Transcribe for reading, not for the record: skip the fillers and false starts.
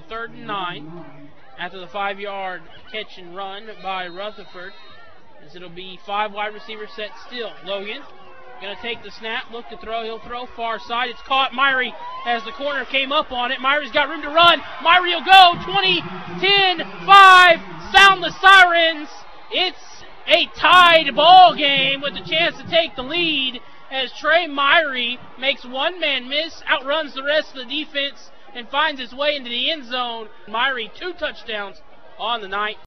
3rd and 9 after the 5-yard catch and run by Rutherford, as it'll be 5 wide receivers set still. Logan going to take the snap, look to throw. He'll throw far side. It's caught. Myrie, as the corner came up on it. Myrie's got room to run. Myrie will go. 20, 10, 5. Sound the sirens. It's a tied ball game with a chance to take the lead as Trey Myrie makes one man miss, outruns the rest of the defense, and finds his way into the end zone. Myrie 2 touchdowns on the night.